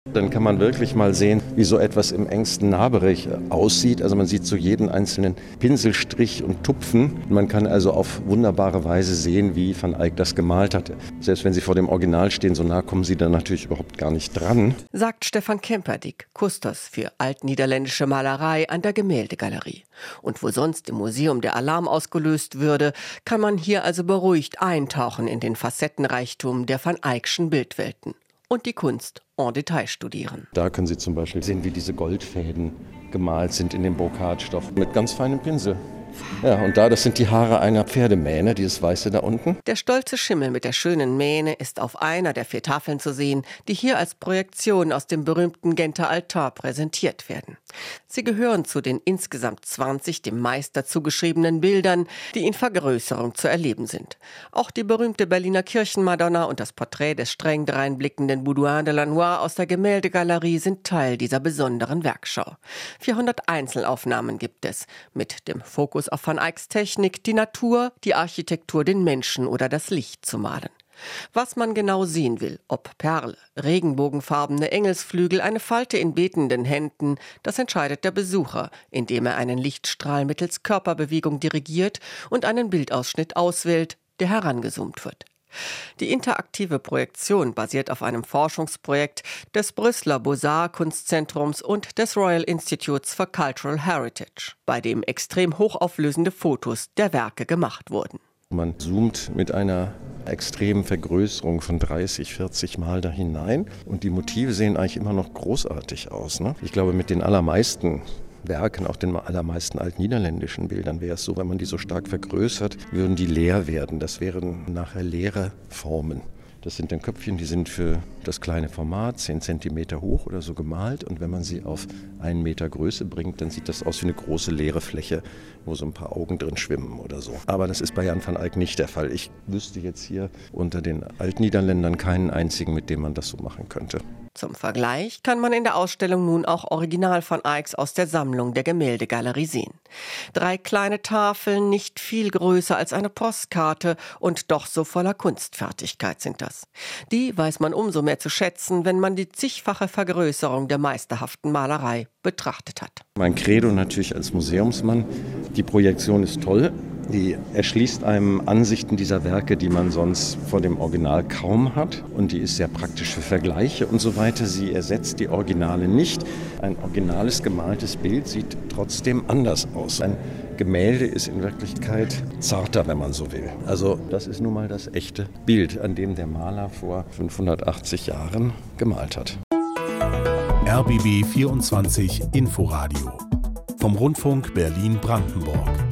Dann kann man wirklich mal sehen, wie so etwas im engsten Nahbereich aussieht. Also man sieht so jeden einzelnen Pinselstrich und Tupfen. Man kann also auf wunderbare Weise sehen, wie Van Eyck das gemalt hat. Selbst wenn Sie vor dem Original stehen, so nah kommen Sie dann natürlich überhaupt gar nicht dran. Sagt Stefan Kemperdick, Kustos für altniederländische Malerei an der Gemäldegalerie. Und wo sonst im Museum der Alarm ausgelöst würde, kann man hier also beruhigt eintauchen in den Facettenreichtum der Van Eyckschen Bildwelten und die Kunst en Detail studieren. Da können Sie zum Beispiel sehen, wie diese Goldfäden gemalt sind in dem Brokatstoff mit ganz feinem Pinsel. Ja, und das sind die Haare einer Pferdemähne, dieses Weiße da unten. Der stolze Schimmel mit der schönen Mähne ist auf einer der 4 Tafeln zu sehen, die hier als Projektion aus dem berühmten Genter Altar präsentiert werden. Sie gehören zu den insgesamt 20 dem Meister zugeschriebenen Bildern, die in Vergrößerung zu erleben sind. Auch die berühmte Berliner Kirchenmadonna und das Porträt des streng dreinblickenden Baudouin de Lannoy aus der Gemäldegalerie sind Teil dieser besonderen Werkschau. 400 Einzelaufnahmen gibt es, mit dem Fokus auf Van Eycks Technik, die Natur, die Architektur, den Menschen oder das Licht zu malen. Was man genau sehen will, ob Perle, regenbogenfarbene Engelsflügel, eine Falte in betenden Händen, das entscheidet der Besucher, indem er einen Lichtstrahl mittels Körperbewegung dirigiert und einen Bildausschnitt auswählt, der herangezoomt wird. Die interaktive Projektion basiert auf einem Forschungsprojekt des Brüsseler Beaux-Arts-Kunstzentrums und des Royal Institutes for Cultural Heritage, bei dem extrem hochauflösende Fotos der Werke gemacht wurden. Man zoomt mit einer extremen Vergrößerung von 30, 40 Mal da hinein und die Motive sehen eigentlich immer noch großartig aus, ne? Ich glaube, mit den allermeisten Werken, auch den allermeisten altniederländischen Bildern wäre es so, wenn man die so stark vergrößert, würden die leer werden. Das wären nachher leere Formen. Das sind dann Köpfchen, die sind für das kleine Format 10 Zentimeter hoch oder so gemalt. Und wenn man sie auf 1 Meter Größe bringt, dann sieht das aus wie eine große leere Fläche, wo so ein paar Augen drin schwimmen oder so. Aber das ist bei Jan van Eyck nicht der Fall. Ich wüsste jetzt hier unter den Altniederländern keinen einzigen, mit dem man das so machen könnte. Zum Vergleich kann man in der Ausstellung nun auch Original Van Eycks aus der Sammlung der Gemäldegalerie sehen. 3 kleine Tafeln, nicht viel größer als eine Postkarte und doch so voller Kunstfertigkeit sind das. Die weiß man umso mehr zu schätzen, wenn man die zigfache Vergrößerung der meisterhaften Malerei betrachtet hat. Mein Credo natürlich als Museumsmann, die Projektion ist toll. Die erschließt einem Ansichten dieser Werke, die man sonst vor dem Original kaum hat. Und die ist sehr praktisch für Vergleiche und so weiter. Sie ersetzt die Originale nicht. Ein originales gemaltes Bild sieht trotzdem anders aus. Ein Gemälde ist in Wirklichkeit zarter, wenn man so will. Also das ist nun mal das echte Bild, an dem der Maler vor 580 Jahren gemalt hat. RBB 24 Inforadio vom Rundfunk Berlin-Brandenburg.